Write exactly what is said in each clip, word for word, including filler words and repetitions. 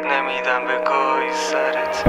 نمیدم به گوی سرت.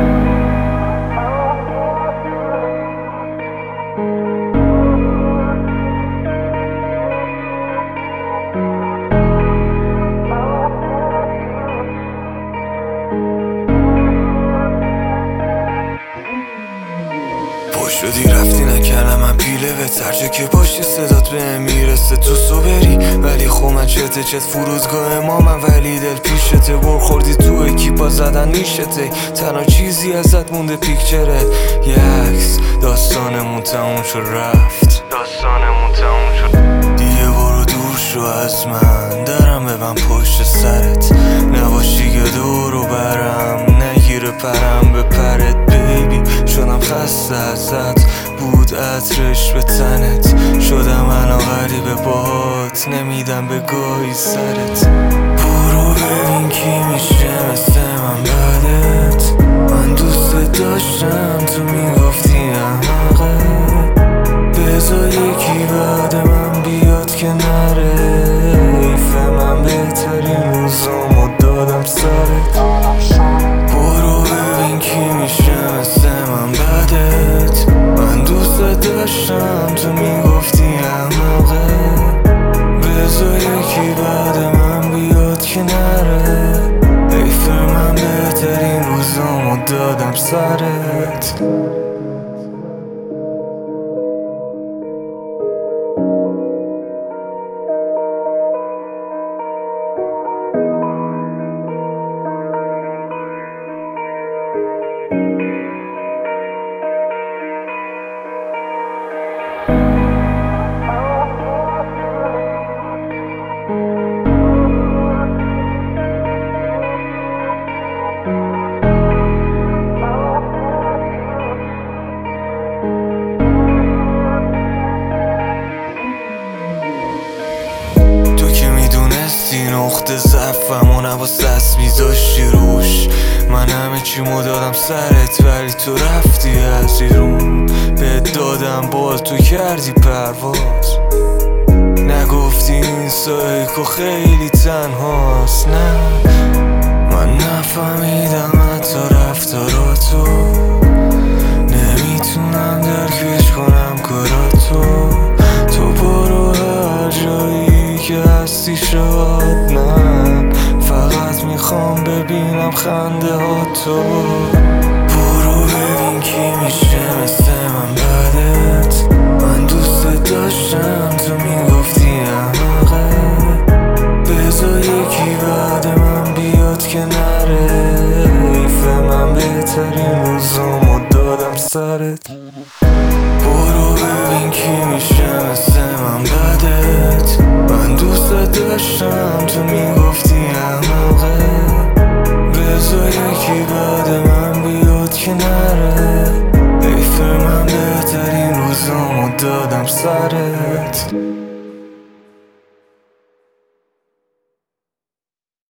شدی رفتی نکردم من پیله به ترجه که باشی صدات به میرسه تو صبری ولی خب من چته چت فرودگاه ما من ولی دل پیشته بر خوردی تو اکیپا زدن نیشته تنها چیزی ازت مونده پیکچره یه عکس داستانمون تموم شد رفت داستانمون تموم شد دیگه برو دور شو از من درم ببن پشت سرت نباشی که دورو برم نگیره پرم به پرت بیبی شدم خسته ازت بود عطرش به تنت شدم الان غریبه باهات نمیدم به گوی سرت برو ببین کی میشه مثل من بعدت من دوست داشتم تو میگفتی احمقه بذار یکی بعد من بیاد که نره ایف من بهترین روزامو دادم سرت برو ببین کی میشه مثل من بعدت من دوست داشتم تو میگفتی احمقه بذار یکی بعد من بیاد که نره ایف من بهترین روزامو دادم سرت نقطه ضعفم و نواز دست میذاشتی روش من همه چیمو دادم سرت ولی تو رفتی از ایرون بهت دادم باز تو کردی پرواز نگفتی این سایکو خیلی تنهاست نه من نفهمیدم حتی رفتاراتو نمیتونم درکش کنم کاراتو تو برو هر جایی که هستی شاد من فقط میخوام ببینم خنده ها تو برو ببین کی میشه مثل من بعدت من دوست داشتم تو میگفتی احمقه بذار یکی بعد من بیاد که نره ایف من بهترین روزامو دادم سرت برو ببین کی میشه مثل من بعدت من دوست داشتم تو میگفتی احمقه بذار یکی بعد من بیاد که نره ایف من بهترین روزامو دادم سرت